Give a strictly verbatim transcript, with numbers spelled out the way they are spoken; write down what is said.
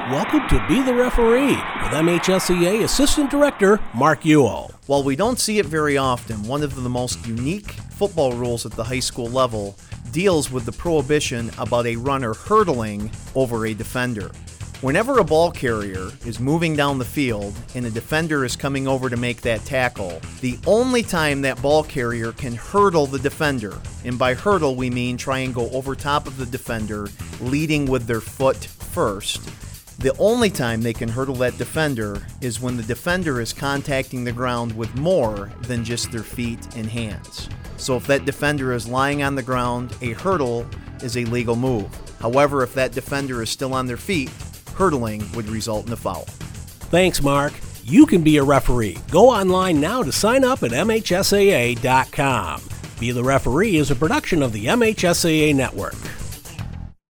Welcome to Be the Referee with M H S E A Assistant Director Mark Ewell. While we don't see it very often, one of the most unique football rules at the high school level deals with the prohibition about a runner hurdling over a defender. Whenever a ball carrier is moving down the field and a defender is coming over to make that tackle, the only time that ball carrier can hurdle the defender, and by hurdle we mean try and go over top of the defender, leading with their foot first, the only time they can hurdle that defender is when the defender is contacting the ground with more than just their feet and hands. So if that defender is lying on the ground, a hurdle is a legal move. However, if that defender is still on their feet, hurdling would result in a foul. Thanks, Mark. You can be a referee. Go online now to sign up at M H S A A dot com. Be the Referee is a production of the M H S A A Network.